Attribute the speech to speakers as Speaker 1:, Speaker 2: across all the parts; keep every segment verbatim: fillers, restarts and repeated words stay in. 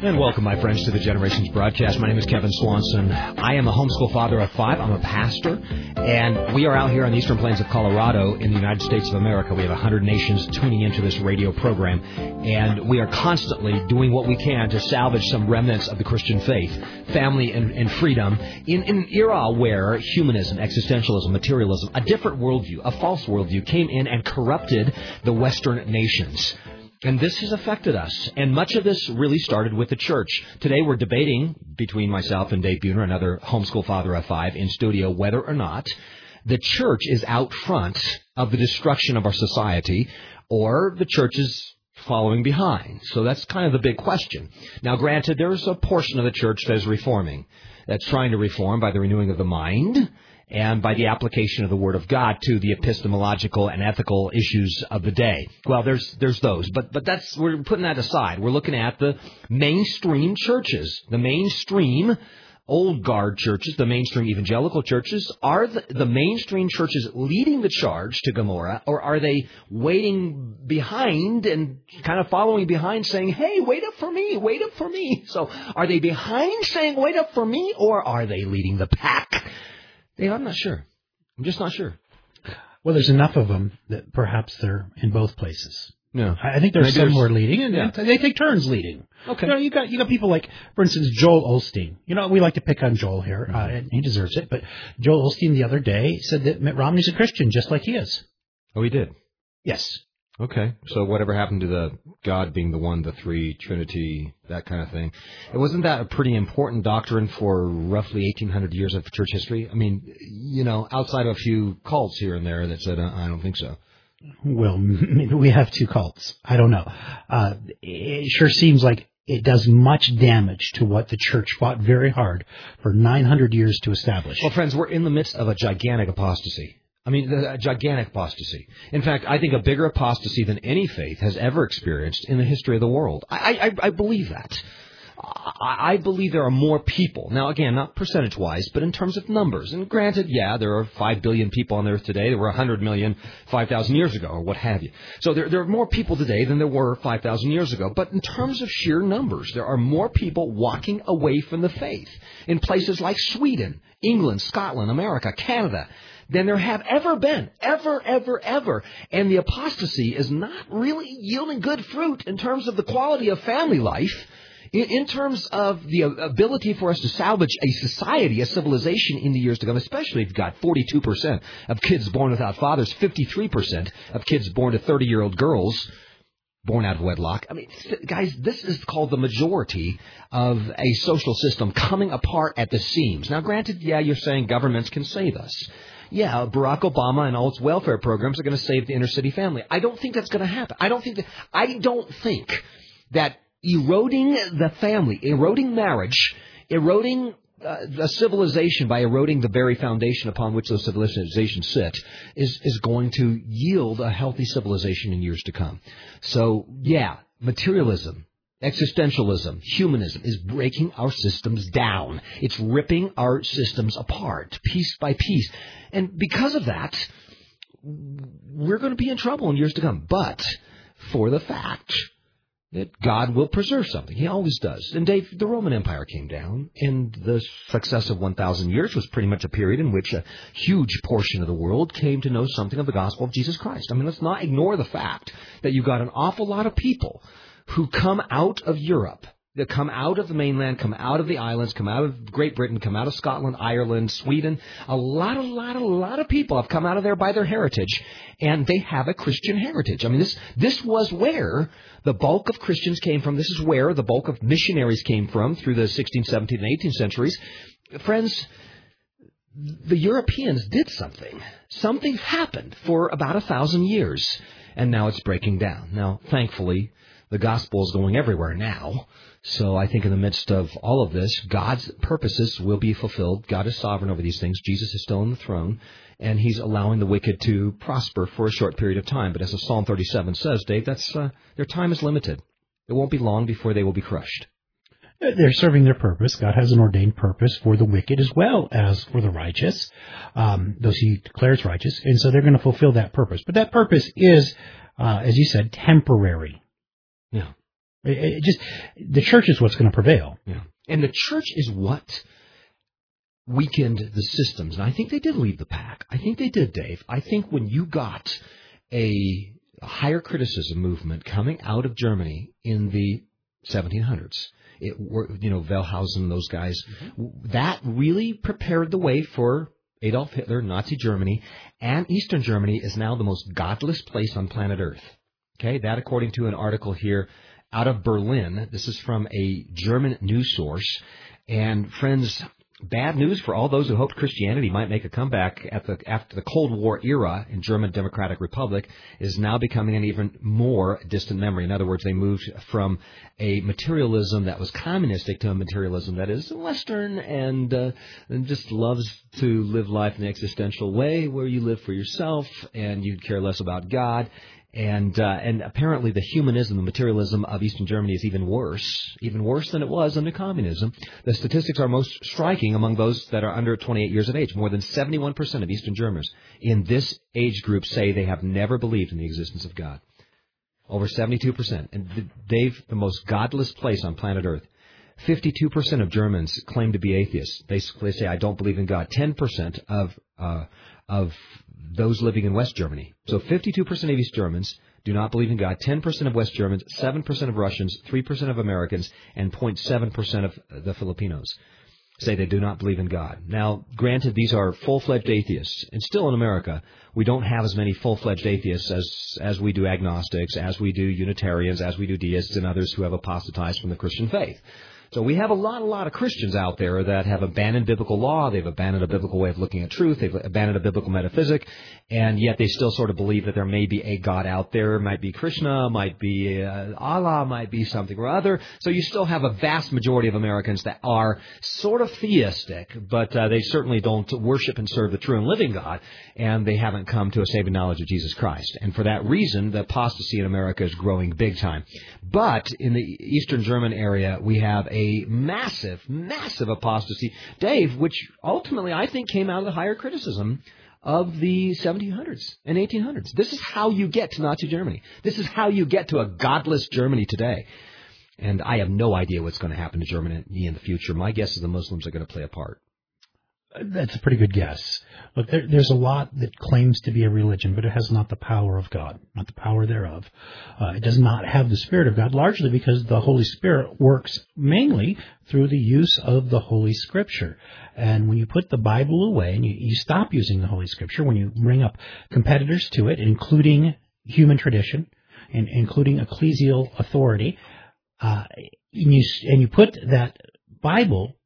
Speaker 1: And welcome, my friends, to the Generations broadcast. My name is Kevin Swanson. I am a homeschool father of five. I'm a pastor, and we are out here on the eastern plains of Colorado in the United States of America. We have one hundred nations tuning into this radio program, and we are constantly doing what we can to salvage some remnants of the Christian faith, family, and, and freedom in, in an era where humanism, existentialism, materialism, a different worldview, a false worldview came in and corrupted the Western nations. And this has affected us, and much of this really started with the church. Today we're debating between myself and Dave Buhner, another homeschool father of five, in studio, whether or not the church is out front of the destruction of our society, or the church is following behind. So that's kind of the big question. Now, granted, there's a portion of the church that is reforming, that's trying to reform by the renewing of the mind, and by the application of the Word of God to the epistemological and ethical issues of the day. Well, there's there's those, but but that's we're putting that aside. We're looking at the mainstream churches, the mainstream old guard churches, the mainstream evangelical churches. Are the, the mainstream churches leading the charge to Gomorrah, or are they waiting behind and kind of following behind, saying, "Hey, wait up for me, wait up for me"? So, are they behind, saying, "Wait up for me," or are they leading the pack? Dave, I'm not sure. I'm just not sure.
Speaker 2: Well, there's enough of them that perhaps they're in both places.
Speaker 1: No,
Speaker 2: I think there's some who are leading, and
Speaker 1: yeah.
Speaker 2: they take turns leading.
Speaker 1: Okay.
Speaker 2: You know, you got you got people like, for instance, Joel Osteen. You know, we like to pick on Joel here, uh, and he deserves it. But Joel Osteen the other day said that Mitt Romney's a Christian, just like he is.
Speaker 1: Oh, he did?
Speaker 2: Yes.
Speaker 1: Okay. So whatever happened to the God being the one, the three, Trinity, that kind of thing? It wasn't that a pretty important doctrine for roughly eighteen hundred years of church history? I mean, you know, outside of a few cults here and there that said, uh, I don't think so.
Speaker 2: Well, maybe we have two cults. I don't know. Uh, it sure seems like it does much damage to what the church fought very hard for nine hundred years to establish.
Speaker 1: Well, friends, we're in the midst of a gigantic apostasy. I mean, a gigantic apostasy. In fact, I think a bigger apostasy than any faith has ever experienced in the history of the world. I, I, I believe that. I, I believe there are more people. Now, again, not percentage-wise, but in terms of numbers. And granted, yeah, there are five billion people on earth today. There were one hundred million five thousand years ago, or what have you. So there, there are more people today than there were five thousand years ago. But in terms of sheer numbers, there are more people walking away from the faith in places like Sweden, England, Scotland, America, Canada, than there have ever been, ever, ever, ever. And the apostasy is not really yielding good fruit in terms of the quality of family life, in, in terms of the ability for us to salvage a society, a civilization in the years to come, especially if you've got forty-two percent of kids born without fathers, fifty-three percent of kids born to thirty-year-old girls born out of wedlock. I mean, guys, this is called the majority of a social system coming apart at the seams. Now, granted, yeah, you're saying governments can save us. Yeah, Barack Obama and all its welfare programs are going to save the inner city family. I don't think that's going to happen. I don't think that, I don't think that eroding the family, eroding marriage, eroding uh, a civilization by eroding the very foundation upon which those civilizations sit is, is going to yield a healthy civilization in years to come. So, yeah, materialism, existentialism, humanism is breaking our systems down. It's ripping our systems apart, piece by piece. And because of that, we're going to be in trouble in years to come. But for the fact that God will preserve something. He always does. And Dave, the Roman Empire came down, and the successive one thousand years was pretty much a period in which a huge portion of the world came to know something of the gospel of Jesus Christ. I mean, let's not ignore the fact that you've got an awful lot of people who come out of Europe, that come out of the mainland, come out of the islands, come out of Great Britain, come out of Scotland, Ireland, Sweden. A lot, a lot, a lot of people have come out of there by their heritage, and they have a Christian heritage. I mean, this this was where the bulk of Christians came from. This is where the bulk of missionaries came from through the sixteenth, seventeenth, and eighteenth centuries. Friends, the Europeans did something. Something happened for about a thousand years, and now it's breaking down. Now, thankfully, the gospel is going everywhere now. So I think in the midst of all of this, God's purposes will be fulfilled. God is sovereign over these things. Jesus is still on the throne, and he's allowing the wicked to prosper for a short period of time. But as Psalm thirty-seven says, Dave, that's uh, their time is limited. It won't be long before they will be crushed.
Speaker 2: They're serving their purpose. God has an ordained purpose for the wicked as well as for the righteous, um, those he declares righteous. And so they're going to fulfill that purpose. But that purpose is, uh, as you said, temporary.
Speaker 1: Yeah.
Speaker 2: It, it just the church is what's going to prevail.
Speaker 1: Yeah. And the church is what weakened the systems. And I think they did lead the pack. I think they did, Dave. I think when you got a higher criticism movement coming out of Germany in the seventeen hundreds, it were, you know, Wellhausen, those guys, mm-hmm. that really prepared the way for Adolf Hitler, Nazi Germany, and Eastern Germany is now the most godless place on planet Earth. Okay, that according to an article here out of Berlin. This is from a German news source. And friends, bad news for all those who hoped Christianity might make a comeback at the, after the Cold War era in German Democratic Republic is now becoming an even more distant memory. In other words, they moved from a materialism that was communistic to a materialism that is Western and, uh, and just loves to live life in an existential way where you live for yourself and you care less about God. And uh, and apparently the humanism, the materialism of Eastern Germany is even worse, even worse than it was under communism. The statistics are most striking among those that are under twenty-eight years of age. More than seventy-one percent of Eastern Germans in this age group say they have never believed in the existence of God. Over seventy-two percent. And Dave, the most godless place on planet Earth. fifty-two percent of Germans claim to be atheists. They, they say, I don't believe in God. ten percent of uh, of those living in West Germany. So fifty-two percent of East Germans do not believe in God, ten percent of West Germans, seven percent of Russians, three percent of Americans, and zero point seven percent of the Filipinos say they do not believe in God. Now, granted, these are full-fledged atheists. And still in America, we don't have as many full-fledged atheists as, as we do agnostics, as we do Unitarians, as we do deists, and others who have apostatized from the Christian faith. So we have a lot, a lot of Christians out there that have abandoned biblical law. They've abandoned a biblical way of looking at truth. They've abandoned a biblical metaphysic, and yet they still sort of believe that there may be a God out there. It might be Krishna, might be uh, Allah, might be something or other. So you still have a vast majority of Americans that are sort of theistic, but uh, they certainly don't worship and serve the true and living God, and they haven't come to a saving knowledge of Jesus Christ. And for that reason, the apostasy in America is growing big time. But in the Eastern German area, we have a A massive, massive apostasy, Dave, which ultimately I think came out of the higher criticism of the seventeen hundreds and eighteen hundreds. This is how you get to Nazi Germany. This is how you get to a godless Germany today. And I have no idea what's going to happen to Germany in the future. My guess is the Muslims are going to play a part.
Speaker 2: That's a pretty good guess. Look, there, there's a lot that claims to be a religion, but it has not the power of God, not the power thereof. Uh, it does not have the Spirit of God, largely because the Holy Spirit works mainly through the use of the Holy Scripture. And when you put the Bible away and you, you stop using the Holy Scripture, when you bring up competitors to it, including human tradition and including ecclesial authority, uh, and you and you put that Bible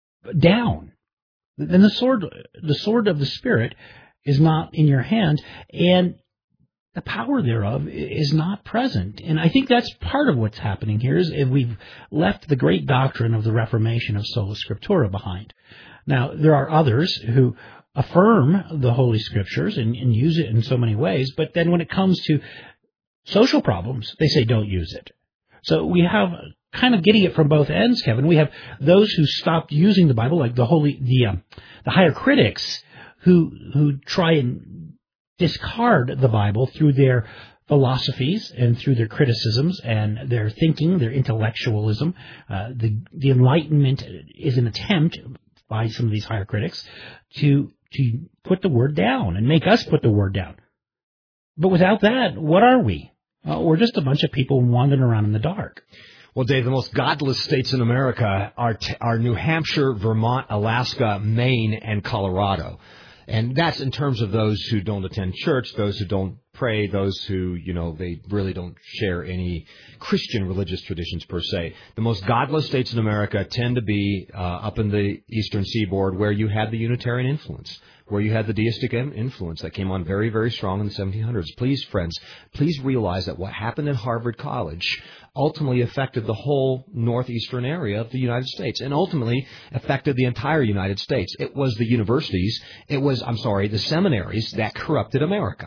Speaker 2: down, then the sword, the sword of the Spirit is not in your hand, and the power thereof is not present. And I think that's part of what's happening here is if we've left the great doctrine of the Reformation of sola scriptura behind. Now, there are others who affirm the Holy Scriptures and, and use it in so many ways, but then when it comes to social problems, they say don't use it. So we have kind of getting it from both ends, Kevin. We have those who stopped using the Bible, like the holy, the um, the higher critics, who who try and discard the Bible through their philosophies and through their criticisms and their thinking, their intellectualism. Uh, the the Enlightenment is an attempt by some of these higher critics to to put the word down and make us put the word down. But without that, what are we? Uh, we're just a bunch of people wandering around in the dark.
Speaker 1: Well, Dave, the most godless states in America are, t- are New Hampshire, Vermont, Alaska, Maine, and Colorado. And that's in terms of those who don't attend church, those who don't pray, those who, you know, they really don't share any Christian religious traditions per se. The most godless states in America tend to be uh, up in the eastern seaboard where you had the Unitarian influence, where you had the deistic influence that came on very, very strong in the seventeen hundreds. Please, friends, please realize that what happened at Harvard College ultimately affected the whole northeastern area of the United States and ultimately affected the entire United States. It was the universities, it was, I'm sorry, the seminaries that corrupted America.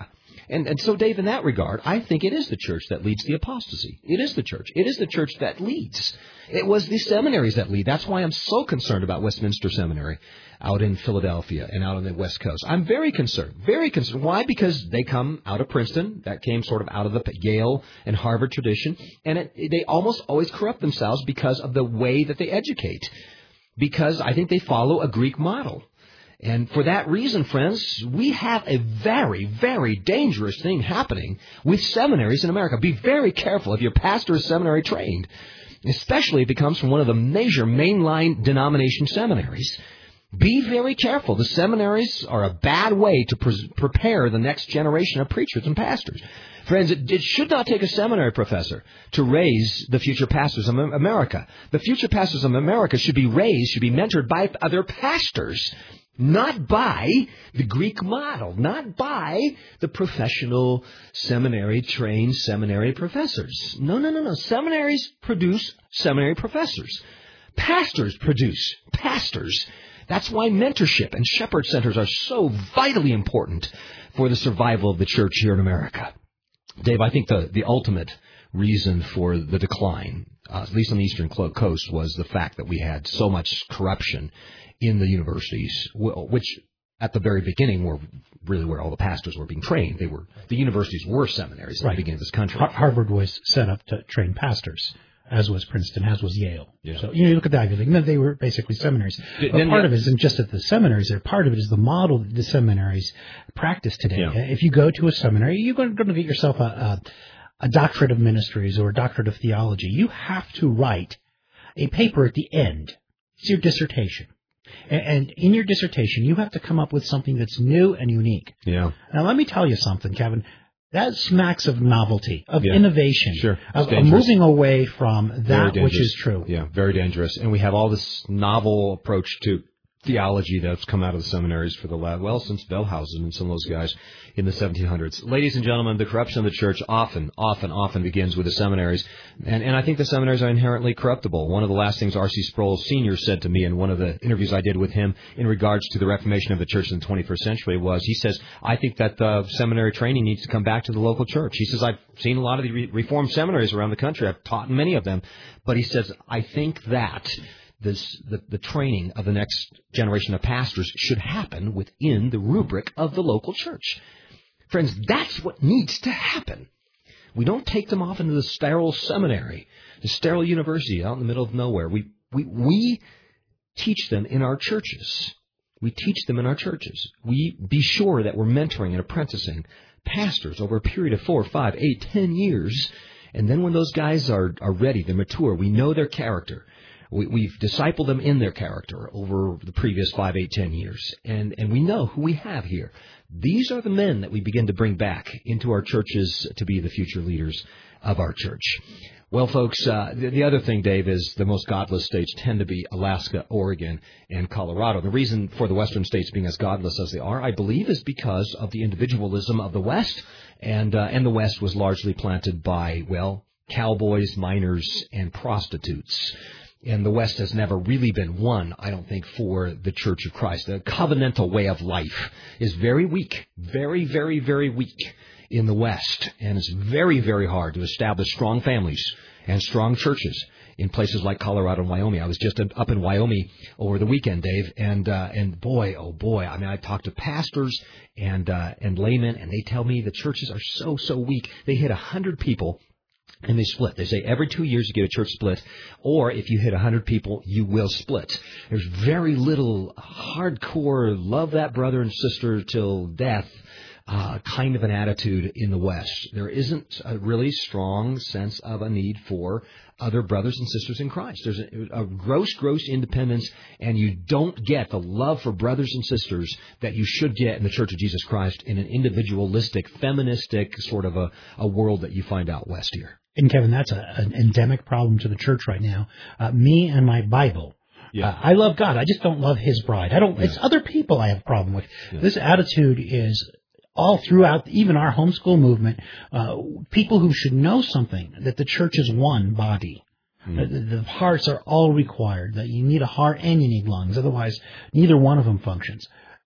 Speaker 1: And, and so, Dave, in that regard, I think it is the church that leads the apostasy. It is the church. It is the church that leads. It was the seminaries that lead. That's why I'm so concerned about Westminster Seminary out in Philadelphia and out on the West Coast. I'm very concerned, very concerned. Why? Because they come out of Princeton. That came sort of out of the Yale and Harvard tradition. And it, they almost always corrupt themselves because of the way that they educate. Because I think they follow a Greek model. And for that reason, friends, we have a very, very dangerous thing happening with seminaries in America. Be very careful if your pastor is seminary trained, especially if he comes from one of the major mainline denomination seminaries. Be very careful. The seminaries are a bad way to pre- prepare the next generation of preachers and pastors. Friends, it, it should not take a seminary professor to raise the future pastors of America. The future pastors of America should be raised, should be mentored by other pastors. Not by the Greek model, not by the professional seminary-trained seminary professors. No, no, no, no. Seminaries produce seminary professors. Pastors produce pastors. That's why mentorship and shepherd centers are so vitally important for the survival of the church here in America. Dave, I think the, the ultimate reason for the decline, uh, at least on the Eastern Coast, was the fact that we had so much corruption in the universities, which at the very beginning were really where all the pastors were being trained. They were the universities were seminaries at right. the beginning of this country.
Speaker 2: Harvard was set up to train pastors, as was Princeton, as was Yale. Yeah. So you know, you look at the Ivy League. No, they were basically seminaries. But then, part yeah. of it isn't just at the seminaries. There, part of it is the model that the seminaries practice today. Yeah. If you go to a seminary, you're going to get yourself a, a, a doctorate of ministries or a doctorate of theology. You have to write a paper at the end. It's your dissertation. And in your dissertation, you have to come up with something that's new and unique.
Speaker 1: Yeah.
Speaker 2: Now, let me tell you something, Kevin. That smacks of novelty, of yeah. innovation,
Speaker 1: sure.
Speaker 2: of, of moving away from that which is true.
Speaker 1: Yeah, very dangerous. And we have all this novel approach to theology that's come out of the seminaries for the last, well, since Wellhausen and some of those guys in the seventeen hundreds. Ladies and gentlemen, the corruption of the church often, often, often begins with the seminaries. And, and I think the seminaries are inherently corruptible. One of the last things R C Sproul Senior said to me in one of the interviews I did with him in regards to the Reformation of the church in the twenty-first century was, he says, I think that the seminary training needs to come back to the local church. He says, I've seen a lot of the re- Reformed seminaries around the country. I've taught in many of them. But he says, I think that This, the, the training of the next generation of pastors should happen within the rubric of the local church. Friends, that's what needs to happen. We don't take them off into the sterile seminary, the sterile university out in the middle of nowhere. We, we, we teach them in our churches. We teach them in our churches. We be sure that we're mentoring and apprenticing pastors over a period of four, five, eight, ten years. And then when those guys are, are ready, they're mature, we know their character. We, we've discipled them in their character over the previous five, eight, ten years. And, and we know who we have here. These are the men that we begin to bring back into our churches to be the future leaders of our church. Well, folks, uh, the, the other thing, Dave, is the most godless states tend to be Alaska, Oregon, and Colorado. The reason for the western states being as godless as they are, I believe, is because of the individualism of the West. And, uh, and the West was largely planted by, well, cowboys, miners, and prostitutes. And the West has never really been one, I don't think, for the Church of Christ. The covenantal way of life is very weak, very, very, very weak in the West. And it's very, very hard to establish strong families and strong churches in places like Colorado and Wyoming. I was just up in Wyoming over the weekend, Dave, and uh, and boy, oh boy, I mean, I talked to pastors and uh, and laymen, and they tell me the churches are so, so weak. They hit one hundred people. And they split. They say every two years you get a church split, or if you hit one hundred people, you will split. There's very little hardcore, love that brother and sister till death uh, kind of an attitude in the West. There isn't a really strong sense of a need for other brothers and sisters in Christ. There's a, a gross, gross independence, and you don't get the love for brothers and sisters that you should get in the Church of Jesus Christ in an individualistic, feministic sort of a, a world that you find out West here.
Speaker 2: And Kevin, that's a, an endemic problem to the church right now. Uh, me and my Bible. Yeah. Uh, I love God. I just don't love His bride. I don't. Yeah. It's other people I have a problem with. Yeah. This attitude is all throughout, even our homeschool movement. Uh, people who should know something, that the church is one body. Mm. The, the hearts are all required. That you need a heart and you need lungs. Otherwise, neither one of them functions.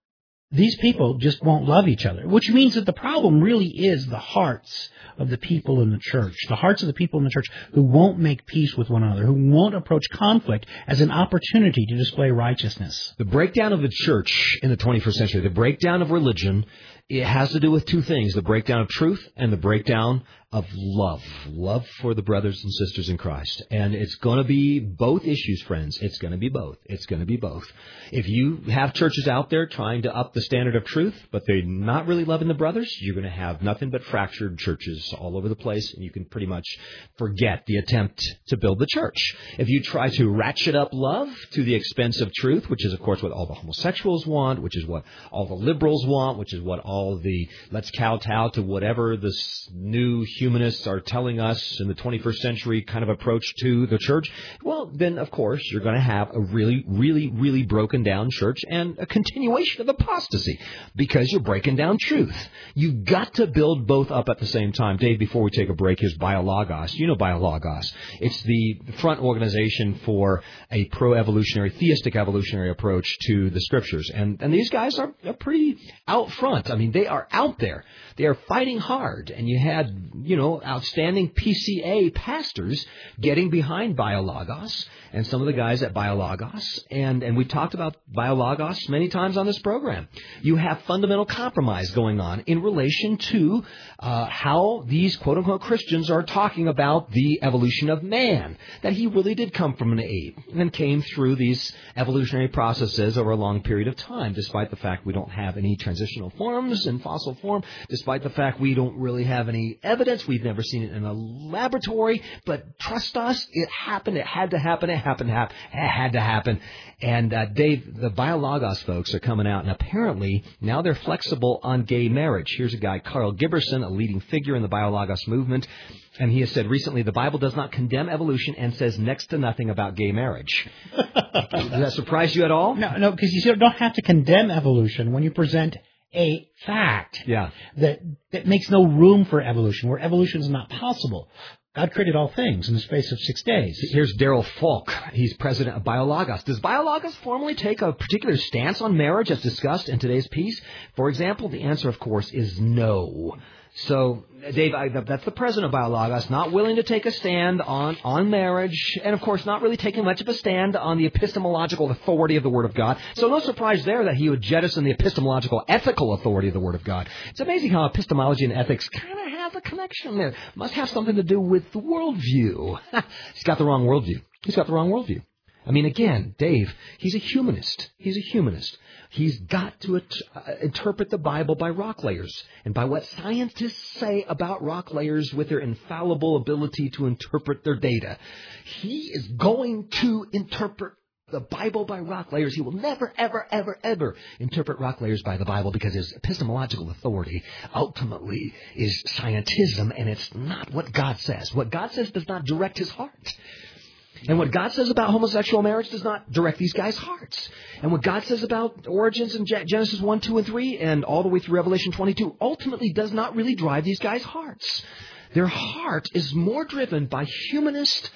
Speaker 2: these people just won't love each other, which means that the problem really is the hearts of the people in the church, the hearts of the people in the church who won't make peace with one another, who won't approach conflict as an opportunity to display righteousness.
Speaker 1: The breakdown of the church in the twenty-first century, the breakdown of religion, it has to do with two things, the breakdown of truth and the breakdown of love, love for the brothers and sisters in Christ. And it's going to be both issues, friends. It's going to be both. It's going to be both. If you have churches out there trying to up the standard of truth, but they're not really loving the brothers, you're going to have nothing but fractured churches all over the place, and you can pretty much forget the attempt to build the church. If you try to ratchet up love to the expense of truth, which is, of course, what all the homosexuals want, which is what all the liberals want, which is what all the let's kowtow to whatever this new humanists are telling us in the twenty-first century kind of approach to the church, well, then, of course, you're going to have a really, really, really broken down church and a continuation of apostasy because you're breaking down truth. You've got to build both up at the same time. Dave, before we take a break, here's Biologos. You know Biologos. It's the front organization for a pro-evolutionary, theistic evolutionary approach to the scriptures. And, and these guys are, are pretty out front. I mean, they are out there. They are fighting hard. And you had, you know, outstanding P C A pastors getting behind Biologos and some of the guys at Biologos. And, and we talked about Biologos many times on this program. You have fundamental compromise going on in relation to uh, how these quote-unquote Christians are talking about the evolution of man, that he really did come from an ape and came through these evolutionary processes over a long period of time, despite the fact we don't have any transitional forms in fossil form, despite the fact we don't really have any evidence. We've never seen it in a laboratory, but trust us, it happened. It had to happen. It happened. It had to happen. And uh, Dave, the Biologos folks are coming out, and apparently now they're flexible on gay marriage. Here's a guy, Carl Giberson, a leading figure in the Biologos movement, and he has said recently the Bible does not condemn evolution and says next to nothing about gay marriage. Does that surprise you at all?
Speaker 2: No, no, because you don't have to condemn evolution when you present a fact
Speaker 1: yeah.
Speaker 2: that that makes no room for evolution, where evolution is not possible. God created all things in the space of six days.
Speaker 1: Here's Daryl Falk. He's president of Biologos. Does Biologos formally take a particular stance on marriage as discussed in today's piece? For example, the answer, of course, is no. So, Dave, I, that's the president of Biologos, not willing to take a stand on, on marriage, and, of course, not really taking much of a stand on the epistemological authority of the Word of God. So no surprise there that he would jettison the epistemological ethical authority of the Word of God. It's amazing how epistemology and ethics kind of have a connection there. Must have something to do with the worldview. He's got the wrong worldview. He's got the wrong worldview. I mean, again, Dave, he's a humanist. He's a humanist. He's got to it, uh, interpret the Bible by rock layers and by what scientists say about rock layers with their infallible ability to interpret their data. He is going to interpret the Bible by rock layers. He will never, ever, ever, ever interpret rock layers by the Bible because his epistemological authority ultimately is scientism, and it's not what God says. What God says does not direct his heart. And what God says about homosexual marriage does not direct these guys' hearts. And what God says about origins in Genesis one, two, and three, and all the way through Revelation twenty-two, ultimately does not really drive these guys' hearts. Their heart is more driven by humanist,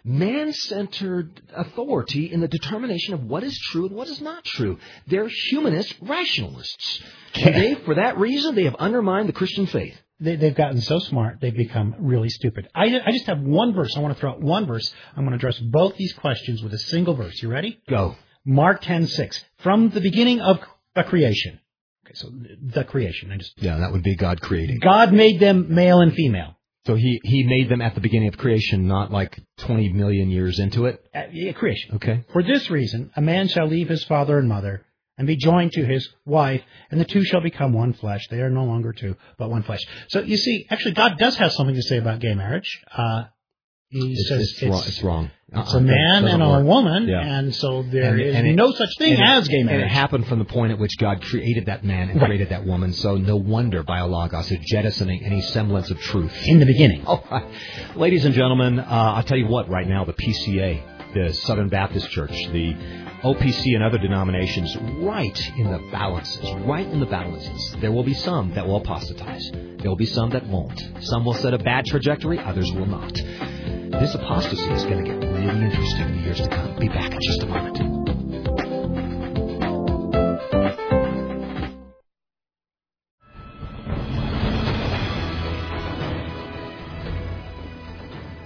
Speaker 1: man-centered authority in the determination of what is true and what is not true. They're humanist rationalists. And they, for that reason, they have undermined the Christian faith.
Speaker 2: They, they've gotten so smart, they've become really stupid. I, I just have one verse. I want to throw out one verse. I'm going to address both these questions with a single verse. You ready?
Speaker 1: Go.
Speaker 2: Mark ten six. From the beginning of the creation. Okay, so the creation. I just
Speaker 1: Yeah, that would be God creating.
Speaker 2: God made them male and female.
Speaker 1: So he, he made them at the beginning of creation, not like twenty million years into it?
Speaker 2: Uh, yeah, creation.
Speaker 1: Okay.
Speaker 2: For this reason, a man shall leave his father and mother and be joined to his wife, and the two shall become one flesh. They are no longer two, but one flesh. So you see, actually, God does have something to say about gay marriage. Uh, he
Speaker 1: it's,
Speaker 2: says
Speaker 1: it's,
Speaker 2: it's
Speaker 1: wrong. It's wrong.
Speaker 2: It's a man and a
Speaker 1: work.
Speaker 2: woman,
Speaker 1: yeah.
Speaker 2: and so there
Speaker 1: and,
Speaker 2: is
Speaker 1: and it,
Speaker 2: no such thing as gay marriage.
Speaker 1: And it happened from the point at which God created that man and
Speaker 2: right.
Speaker 1: created that woman, so no wonder Biologos is jettisoning any semblance of truth.
Speaker 2: In the beginning.
Speaker 1: All right. Ladies and gentlemen, uh, I'll tell you what, right now, the P C A, the Southern Baptist Church, the O P C and other denominations, right in the balances, right in the balances. There will be some that will apostatize. There will be some that won't. Some will set a bad trajectory, others will not. This apostasy is going to get really interesting in the years to come. Be back in just a moment.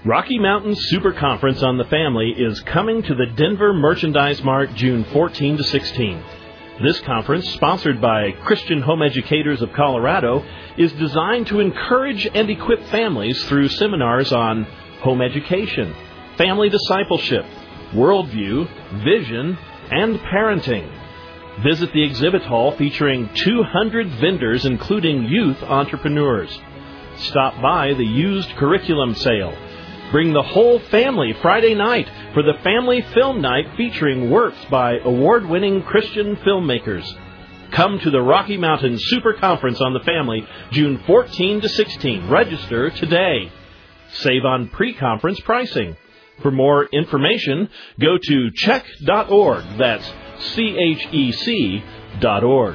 Speaker 3: Rocky Mountain Super Conference on the Family is coming to the Denver Merchandise Mart June fourteenth to sixteenth. This conference, sponsored by Christian Home Educators of Colorado, is designed to encourage and equip families through seminars on home education, family discipleship, worldview, vision, and parenting. Visit the exhibit hall featuring two hundred vendors, including youth entrepreneurs. Stop by the used curriculum sale. Bring the whole family Friday night for the Family Film Night featuring works by award-winning Christian filmmakers. Come to the Rocky Mountain Super Conference on the Family, June fourteenth to sixteenth. Register today. Save on pre-conference pricing. For more information, go to check dot org. That's C H E C dot org.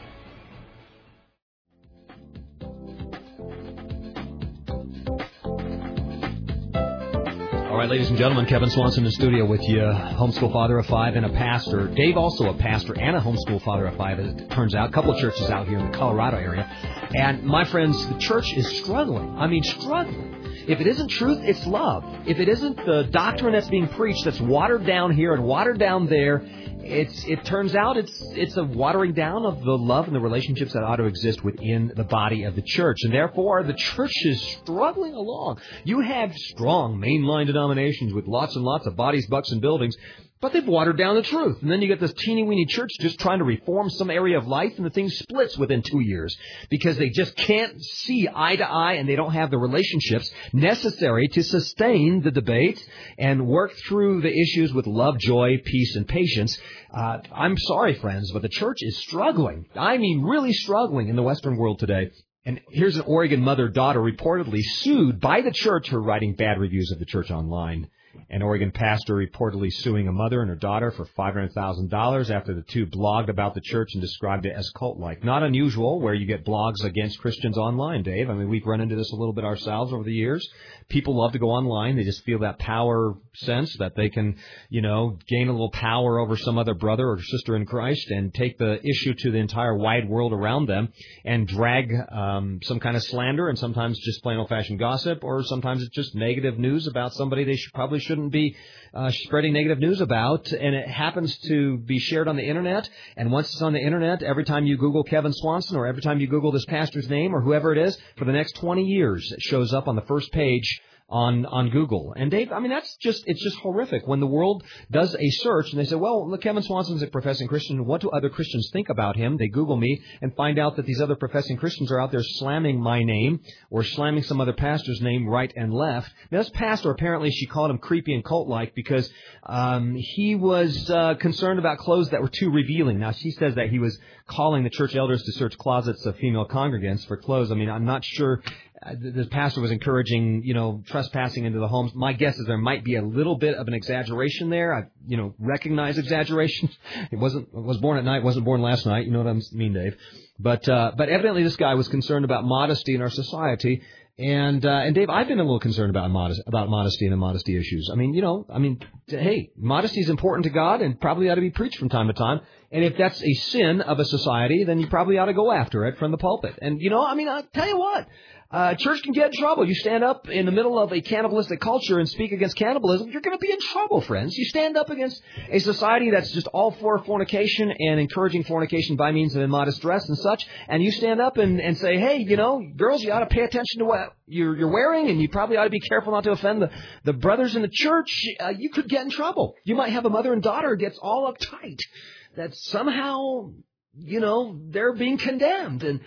Speaker 1: All right, ladies and gentlemen, Kevin Swanson in the studio with you, homeschool father of five and a pastor. Dave, also a pastor and a homeschool father of five, as it turns out. A couple of churches out here in the Colorado area. And, my friends, the church is struggling. I mean, struggling. If it isn't truth, it's love. If it isn't the doctrine that's being preached that's watered down here and watered down there, it's it turns out it's it's a watering down of the love and the relationships that ought to exist within the body of the church. And therefore, the church is struggling along. You have strong mainline denominations with lots and lots of bodies, bucks, and buildings, but they've watered down the truth. And then you get this teeny-weeny church just trying to reform some area of life, and the thing splits within two years because they just can't see eye to eye, and they don't have the relationships necessary to sustain the debate and work through the issues with love, joy, peace, and patience. Uh, I'm sorry, friends, but the church is struggling. I mean, really struggling in the Western world today. And here's an Oregon mother-daughter reportedly sued by the church for writing bad reviews of the church online. An Oregon pastor reportedly suing a mother and her daughter for five hundred thousand dollars after the two blogged about the church and described it as cult-like. Not unusual where you get blogs against Christians online, Dave. I mean, we've run into this a little bit ourselves over the years. People love to go online. They just feel that power sense that they can, you know, gain a little power over some other brother or sister in Christ and take the issue to the entire wide world around them and drag um, some kind of slander, and sometimes just plain old-fashioned gossip, or sometimes it's just negative news about somebody they should, probably shouldn't be uh, spreading negative news about, and it happens to be shared on the Internet. And once it's on the Internet, every time you Google Kevin Swanson or every time you Google this pastor's name or whoever it is, for the next twenty years, it shows up on the first page on on Google. And Dave, I mean, that's just, it's just horrific. When the world does a search and they say, well, look, Kevin Swanson's a professing Christian. What do other Christians think about him? They Google me and find out that these other professing Christians are out there slamming my name or slamming some other pastor's name right and left. Now, this pastor, apparently she called him creepy and cult-like because um, he was uh, concerned about clothes that were too revealing. Now, she says that he was calling the church elders to search closets of female congregants for clothes. I mean, I'm not sure. Uh, the pastor was encouraging, you know, trespassing into the homes. My guess is there might be a little bit of an exaggeration there. I, you know, recognize exaggeration. It wasn't, it was born at night, wasn't born last night. You know what I mean, Dave? But, uh, but evidently this guy was concerned about modesty in our society. And, uh, and Dave, I've been a little concerned about modest, about modesty and immodesty issues. I mean, you know, I mean, hey, modesty is important to God and probably ought to be preached from time to time. And if that's a sin of a society, then you probably ought to go after it from the pulpit. And, you know, I mean, I'll tell you what. Uh, church can get in trouble. You stand up in the middle of a cannibalistic culture and speak against cannibalism, you're going to be in trouble, friends. You stand up against a society that's just all for fornication and encouraging fornication by means of immodest dress and such, and you stand up and, and say, hey, you know, girls, you ought to pay attention to what you're, you're wearing, and you probably ought to be careful not to offend the, the brothers in the church. Uh, you could get in trouble. You might have a mother and daughter who gets all uptight that somehow, you know, they're being condemned, and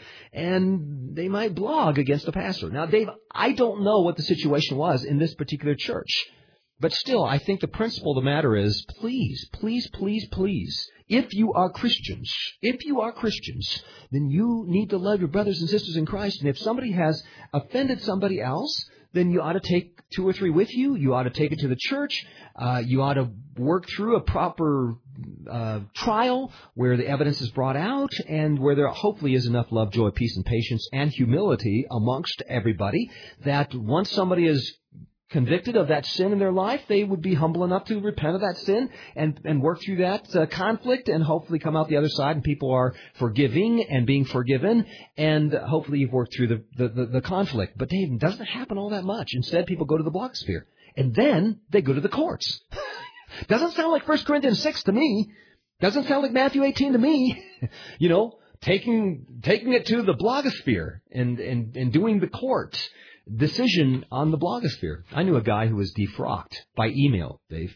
Speaker 1: and they might blog against the pastor. Now, Dave, I don't know what the situation was in this particular church, but still, I think the principle of the matter is, please, please, please, please, if you are Christians, if you are Christians, then you need to love your brothers and sisters in Christ, and if somebody has offended somebody else, then you ought to take two or three with you. You ought to take it to the church. Uh, you ought to work through a proper uh, trial where the evidence is brought out and where there hopefully is enough love, joy, peace, and patience and humility amongst everybody that once somebody is convicted of that sin in their life, they would be humble enough to repent of that sin and, and work through that uh, conflict and hopefully come out the other side and people are forgiving and being forgiven, and hopefully you've worked through the, the, the, the conflict. But Dave, it doesn't happen all that much. Instead, people go to the blogosphere and then they go to the courts. Doesn't sound like First Corinthians six to me. Doesn't sound like Matthew eighteen to me. You know, taking taking it to the blogosphere and, and, and doing the court decision on the blogosphere. I knew a guy who was defrocked by email, Dave.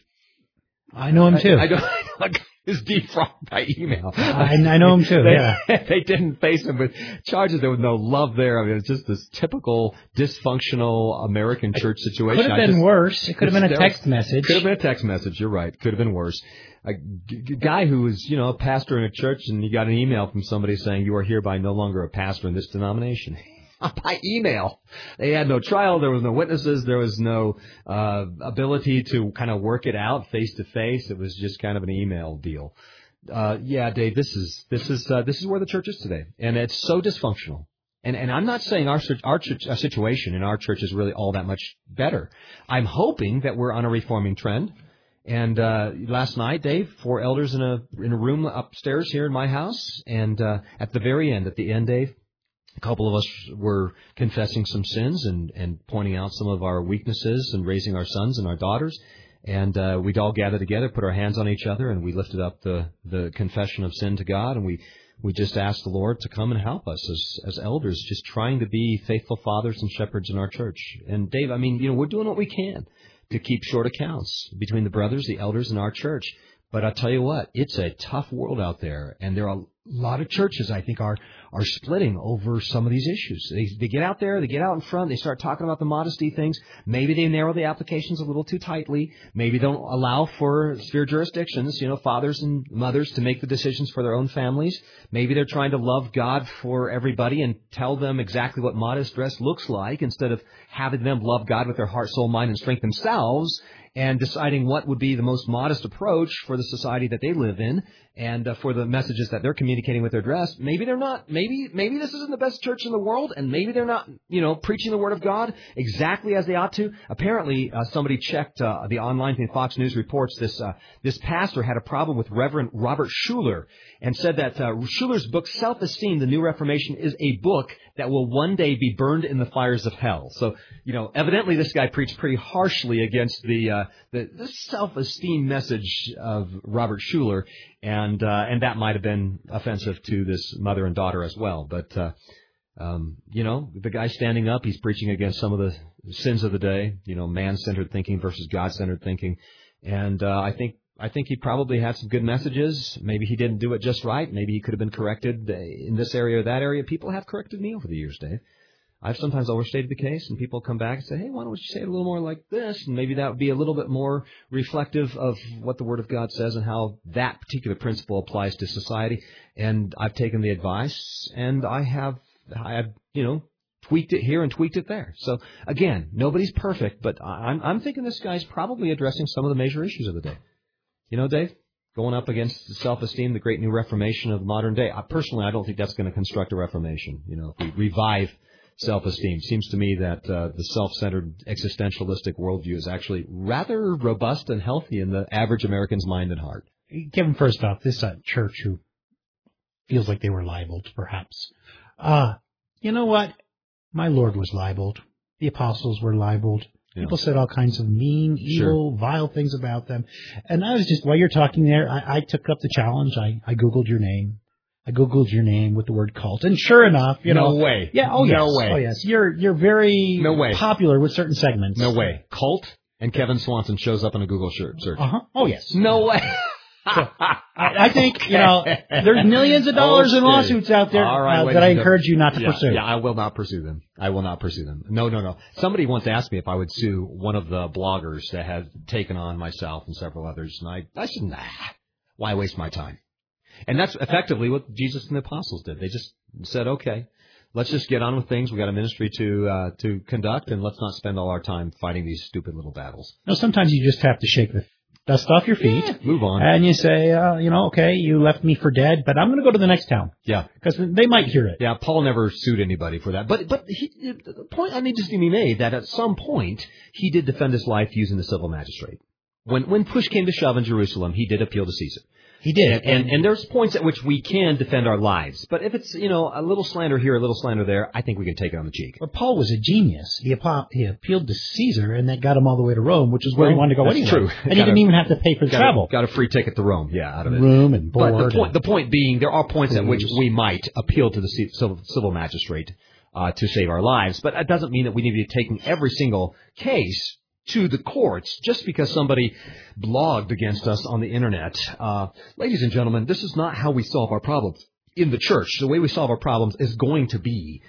Speaker 2: I know him too.
Speaker 1: I, I, know, I know a guy who's defrocked by email.
Speaker 2: I, I know him too,
Speaker 1: they,
Speaker 2: yeah.
Speaker 1: They didn't face him with charges. There was no love there. I mean, it's just this typical dysfunctional American church situation.
Speaker 2: Could have been
Speaker 1: just,
Speaker 2: worse. It could have been a text message.
Speaker 1: Could have been a text message. You're right. Could have been worse. A g- g- guy who was, you know, a pastor in a church, and you got an email from somebody saying you are hereby no longer a pastor in this denomination. By email. They had no trial. There was no witnesses. There was no uh, ability to kind of work it out face to face. It was just kind of an email deal. Uh, yeah, Dave, this is this is uh, this is where the church is today, and it's so dysfunctional. And and I'm not saying our our church, our situation in our church is really all that much better. I'm hoping that we're on a reforming trend. And uh, last night, Dave, four elders in a in a room upstairs here in my house, and uh, at the very end, at the end, Dave, a couple of us were confessing some sins and, and pointing out some of our weaknesses and raising our sons and our daughters. And uh, we'd all gather together, put our hands on each other, and we lifted up the, the confession of sin to God. And we, we just asked the Lord to come and help us as, as elders, just trying to be faithful fathers and shepherds in our church. And Dave, I mean, you know, we're doing what we can to keep short accounts between the brothers, the elders in our church. But I'll tell you what, it's a tough world out there, and there are a lot of churches, I think, are are splitting over some of these issues. They, they get out there, they get out in front, they start talking about the modesty things. Maybe they narrow the applications a little too tightly. Maybe they don't allow for sphere jurisdictions, you know, fathers and mothers to make the decisions for their own families. Maybe they're trying to love God for everybody and tell them exactly what modest dress looks like instead of having them love God with their heart, soul, mind, and strength themselves, and deciding what would be the most modest approach for the society that they live in and uh, for the messages that they're communicating with their dress. Maybe they're not. Maybe maybe this isn't the best church in the world, and maybe they're not, you know, preaching the Word of God exactly as they ought to. Apparently, uh, somebody checked uh, the online thing. Fox News reports this uh, this pastor had a problem with Reverend Robert Schuller and said that uh, Schuller's book, Self-Esteem, The New Reformation, is a book that will one day be burned in the fires of hell. So, you know, evidently this guy preached pretty harshly against the uh, the, the self-esteem message of Robert Schuller, and uh, and that might have been offensive to this mother and daughter as well. But, uh, um, you know, the guy standing up, he's preaching against some of the sins of the day, you know, man-centered thinking versus God-centered thinking. And uh, I think I think he probably had some good messages. Maybe he didn't do it just right. Maybe he could have been corrected in this area or that area. People have corrected me over the years, Dave. I've sometimes overstated the case, and people come back and say, hey, why don't you say it a little more like this? And maybe that would be a little bit more reflective of what the Word of God says and how that particular principle applies to society. And I've taken the advice, and I have, I have, you know, tweaked it here and tweaked it there. So, again, nobody's perfect, but I'm, I'm thinking this guy's probably addressing some of the major issues of the day. You know, Dave, going up against self-esteem, the great new reformation of the modern day. I, personally, I don't think that's going to construct a reformation. You know, if we revive self-esteem. Seems to me that uh, the self-centered existentialistic worldview is actually rather robust and healthy in the average American's mind and heart.
Speaker 2: Given first off, this uh, church who feels like they were libeled, perhaps. Uh, you know what? My Lord was libeled. The apostles were libeled. Yeah. People said all kinds of mean, evil, sure. vile things about them. And I was just, while you're talking there, I, I took up the challenge. I, I Googled your name. I Googled your name with the word cult. And sure enough, you
Speaker 1: no
Speaker 2: know.
Speaker 1: No way.
Speaker 2: Yeah, oh yes.
Speaker 1: No way.
Speaker 2: Oh yes. You're, you're very
Speaker 1: no way.
Speaker 2: popular with certain segments.
Speaker 1: No way. Cult and Kevin Swanson shows up in a Google search.
Speaker 2: Uh-huh. Oh yes.
Speaker 1: No way.
Speaker 2: So, I, I think, you know, there's millions of dollars okay. in lawsuits out there right, uh, that I encourage you not to
Speaker 1: yeah,
Speaker 2: pursue.
Speaker 1: Yeah, I will not pursue them. I will not pursue them. No, no, no. Somebody once asked me if I would sue one of the bloggers that had taken on myself and several others, and I, I said, nah, why waste my time? And that's effectively what Jesus and the apostles did. They just said, okay, let's just get on with things. We've got a ministry to uh, to conduct, and let's not spend all our time fighting these stupid little battles.
Speaker 2: No, sometimes you just have to shake the dust off your feet.
Speaker 1: Yeah, move on.
Speaker 2: And you say, uh, you know, okay, you left me for dead, but I'm going to go to the next town.
Speaker 1: Yeah.
Speaker 2: Because they might hear it.
Speaker 1: Yeah, Paul never sued anybody for that. But but he, the point I need to be made that at some point he did defend his life using the civil magistrate. When when push came to shove in Jerusalem, he did appeal to Caesar.
Speaker 2: He did.
Speaker 1: And, and, and there's points at which we can defend our lives. But if it's, you know, a little slander here, a little slander there, I think we can take it on the cheek.
Speaker 2: But Paul was a genius. He, appo- he appealed to Caesar, and that got him all the way to Rome, which is where
Speaker 1: well,
Speaker 2: he wanted to go
Speaker 1: that's
Speaker 2: anyway.
Speaker 1: True.
Speaker 2: And he didn't even have to pay for the
Speaker 1: got
Speaker 2: travel.
Speaker 1: A, got a free ticket to Rome, yeah, out of it.
Speaker 2: Room and board.
Speaker 1: But the point, the point being, there are points
Speaker 2: Cruise.
Speaker 1: at which we might appeal to the civil, civil magistrate uh, to save our lives. But that doesn't mean that we need to be taking every single case to the courts just because somebody blogged against us on the internet. Uh, ladies and gentlemen, this is not how we solve our problems in the church. The way we solve our problems is going to be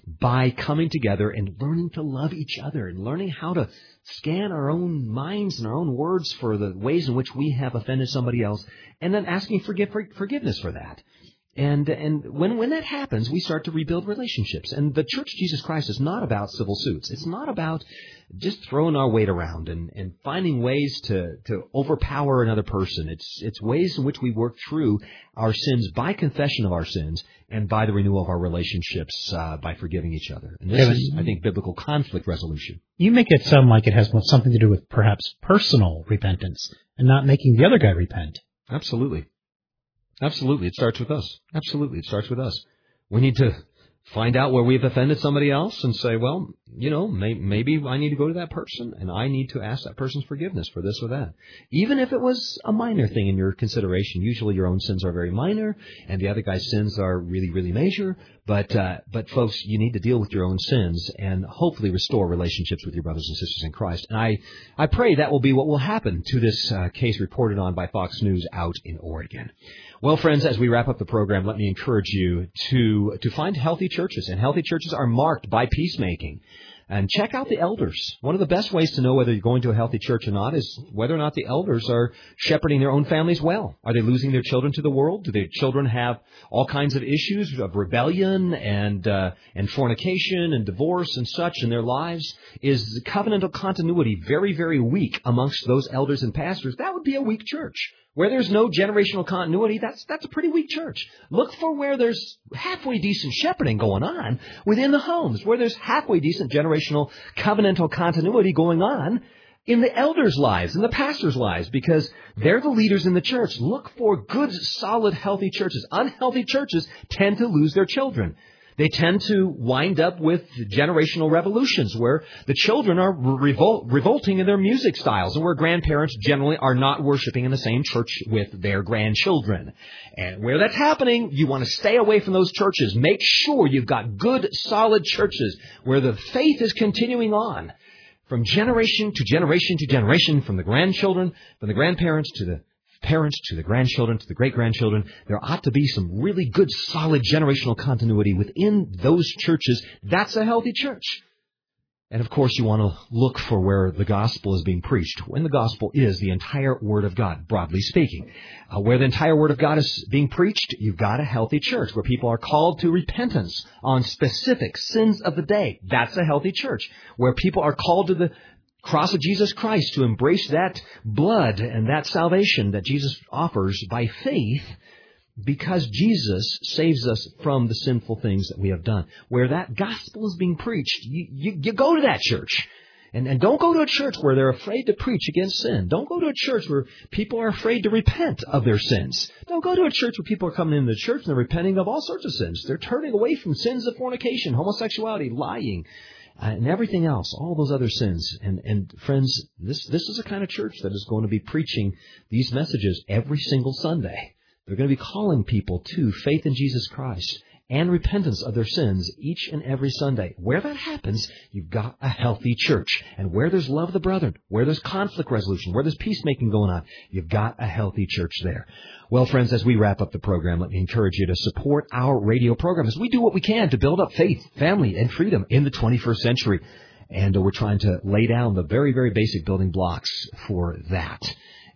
Speaker 1: by coming together and learning to love each other and learning how to scan our own minds and our own words for the ways in which we have offended somebody else, and then asking forgive, for, forgiveness for that. And and when when that happens, we start to rebuild relationships. And the Church of Jesus Christ is not about civil suits. It's not about just throwing our weight around and, and finding ways to, to overpower another person. It's it's ways in which we work through our sins by confession of our sins and by the renewal of our relationships uh, by forgiving each other. And this
Speaker 2: Kevin,
Speaker 1: is, I think, biblical conflict resolution.
Speaker 2: You make it sound like it has something to do with perhaps personal repentance and not making the other guy repent.
Speaker 1: Absolutely. Absolutely. It starts with us. Absolutely. It starts with us. We need to find out where we've offended somebody else and say, well, you know, may, maybe I need to go to that person and I need to ask that person's forgiveness for this or that. Even if it was a minor thing in your consideration. Usually your own sins are very minor and the other guy's sins are really, really major. But, uh, but folks, you need to deal with your own sins and hopefully restore relationships with your brothers and sisters in Christ. And I, I pray that will be what will happen to this uh, case reported on by Fox News out in Oregon. Well, friends, as we wrap up the program, let me encourage you to to find healthy churches. And healthy churches are marked by peacemaking. And check out the elders. One of the best ways to know whether you're going to a healthy church or not is whether or not the elders are shepherding their own families well. Are they losing their children to the world? Do their children have all kinds of issues of rebellion and uh, and fornication and divorce and such in their lives? Is covenantal continuity very, very weak amongst those elders and pastors? That would be a weak church. Where there's no generational continuity, that's that's a pretty weak church. Look for where there's halfway decent shepherding going on within the homes, where there's halfway decent generational covenantal continuity going on in the elders' lives, in the pastors' lives, because they're the leaders in the church. Look for good, solid, healthy churches. Unhealthy churches tend to lose their children. They tend to wind up with generational revolutions where the children are revol- revolting in their music styles and where grandparents generally are not worshiping in the same church with their grandchildren. And where that's happening, you want to stay away from those churches. Make sure you've got good, solid churches where the faith is continuing on from generation to generation to generation, from the grandchildren, from the grandparents to the parents, to the grandchildren, to the great-grandchildren. There ought to be some really good, solid generational continuity within those churches. That's a healthy church. And, of course, you want to look for where the gospel is being preached, when the gospel is the entire Word of God, broadly speaking. Uh, where the entire Word of God is being preached, you've got a healthy church, where people are called to repentance on specific sins of the day. That's a healthy church. Where people are called to the cross of Jesus Christ to embrace that blood and that salvation that Jesus offers by faith, because Jesus saves us from the sinful things that we have done. Where that gospel is being preached, you, you, you go to that church. And, and don't go to a church where they're afraid to preach against sin. Don't go to a church where people are afraid to repent of their sins. Don't go to a church where people are coming into the church and they're repenting of all sorts of sins. They're turning away from sins of fornication, homosexuality, lying, and everything else, all those other sins. And, and friends, this, this is a kind of church that is going to be preaching these messages every single Sunday. They're going to be calling people to faith in Jesus Christ and repentance of their sins each and every Sunday. Where that happens, you've got a healthy church. And where there's love of the brethren, where there's conflict resolution, where there's peacemaking going on, you've got a healthy church there. Well, friends, as we wrap up the program, let me encourage you to support our radio program as we do what we can to build up faith, family, and freedom in the twenty-first century. And uh, we're trying to lay down the very, very basic building blocks for that.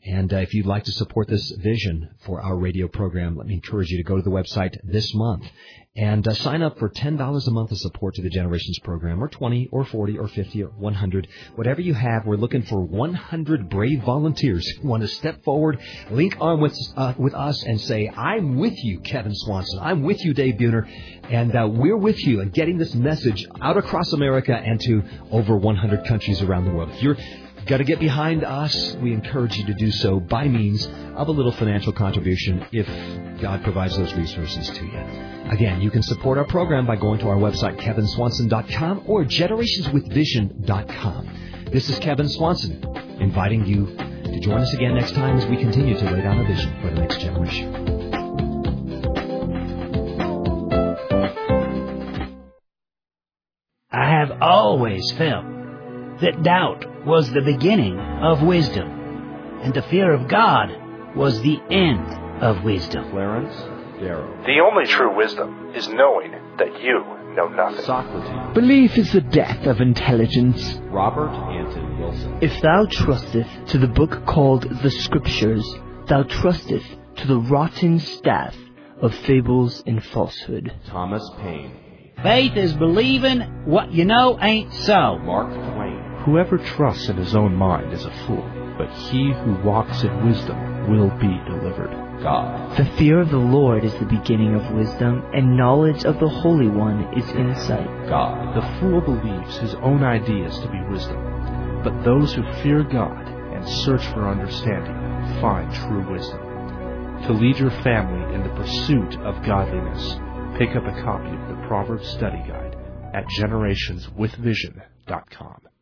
Speaker 1: And uh, if you'd like to support this vision for our radio program, let me encourage you to go to the website this month and uh, sign up for ten dollars a month of support to the Generations program, or twenty or forty or fifty or one hundred. Whatever you have, we're looking for one hundred brave volunteers who want to step forward, link arm with, uh, with us and say, I'm with you, Kevin Swanson. I'm with you, Dave Buhner. And uh, we're with you in getting this message out across America and to over one hundred countries around the world. If you're got to get behind us, we encourage you to do so by means of a little financial contribution if God provides those resources to you. Again, you can support our program by going to our website, kevin swanson dot com or generations with vision dot com. This is Kevin Swanson, inviting you to join us again next time as we continue to lay down a vision for the next generation.
Speaker 4: I have always felt that doubt was the beginning of wisdom, and the fear of God was the end of wisdom.
Speaker 5: Clarence Darrow.
Speaker 6: The only true wisdom is knowing that you know nothing.
Speaker 5: Socrates.
Speaker 7: Belief is the death of intelligence.
Speaker 5: Robert Anton Wilson.
Speaker 7: If thou trusteth to the book called the Scriptures, thou trusteth to the rotten staff of fables and falsehood.
Speaker 5: Thomas Paine.
Speaker 4: Faith is believing what you know ain't so.
Speaker 5: Mark Twain.
Speaker 8: Whoever trusts in his own mind is a fool, but he who walks in wisdom will be delivered.
Speaker 5: God.
Speaker 7: The fear of the Lord is the beginning of wisdom, and knowledge of the Holy One is insight.
Speaker 5: God.
Speaker 8: The fool believes his own ideas to be wisdom, but those who fear God and search for understanding find true wisdom. To lead your family in the pursuit of godliness, pick up a copy of the Proverbs Study Guide at generations with vision dot com.